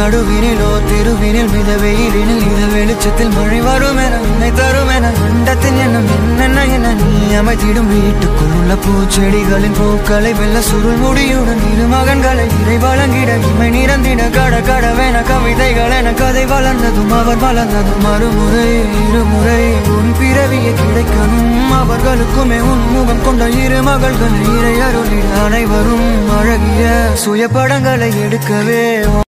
நடுவினிலோ திருவினில் மித வெயிலினில் இத வெளிச்சத்தில் மழை வரும் என உன்னை தரும் என அண்டத்தின் எண்ணம் என்னென்ன என நீ அமைத்திடும் வீட்டுக்குள் உள்ள பூச்செடிகளின் பூக்களை வெல்ல சுருள் முடியுடன் இரு மகன்களை இறை வழங்கிட இமை நிறந்திட கட கடவென கவிதைகள் என கதை வளர்ந்ததும் அவர் வளர்ந்ததும் மறுமுறை இருமுறை உன் பிறவியை கிடைக்கணும் அவர்களுக்குமே உன் முகம் கொண்ட இரு மகள்களை இறை அருளிட அனைவரும் அழகிய சுய படங்களை எடுக்கவே